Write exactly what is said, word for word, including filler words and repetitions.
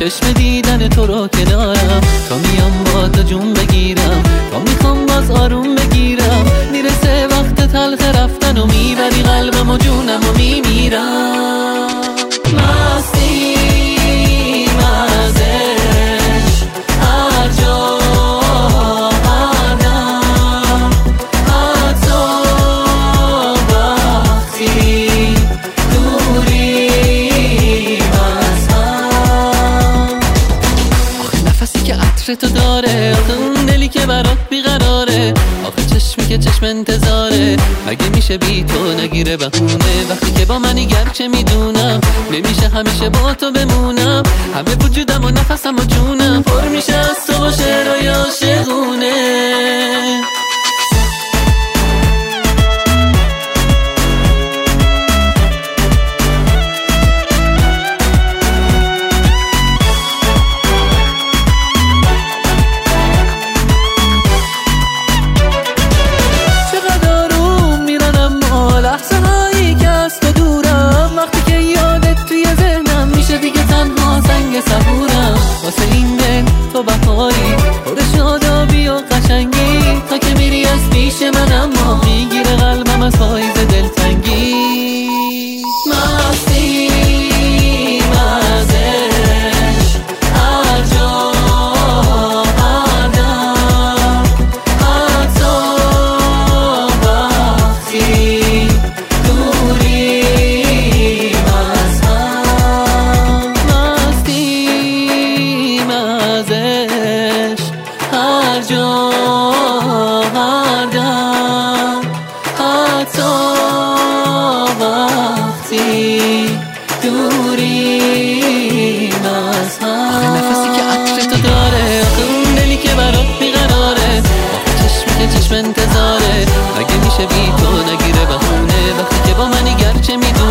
چشم دیدن تو رو کنارم، تا میام با تو جون بگیرم، تا میخوام باز آروم بگیرم، میرسه وقت تلخ رفتن و میبری قلبم و جونم و میمیرم. مستی مزش هر جا هر دم، حتی وقتی دوریم از هم. آخه نفسی که عطر تو داره، آخه اون دلی که برات بیقراره، آخه چشمی که چشم انتظاره، مگه میشه بی تو نگیره بهونه؟ وقتی که با منی گرچه میدونم نمیشه همیشه با تو بمونم، همه وجودم و نفسم و جونم پر میشه از تو و شعرهای عاشقونه. واسه این دل تو بهاری، پر شادابی و قشنگی، تا که میری از پیش من اما میگیره قلبم از پاییز دلتنگی. مستی مزش هر جا هر دم، حتی وقتی دوریم از هم. مستی مزش هر جا هر دم، حتی وقتی دوریم از هم. آخه نفسی که عطر تو داره، آخه اون دلی که برات بیقراره، آخه چشمی که چشم انتظاره، مگه میشه بی تو نگیره بهونه؟ وقتی که با منی گرچه میدونم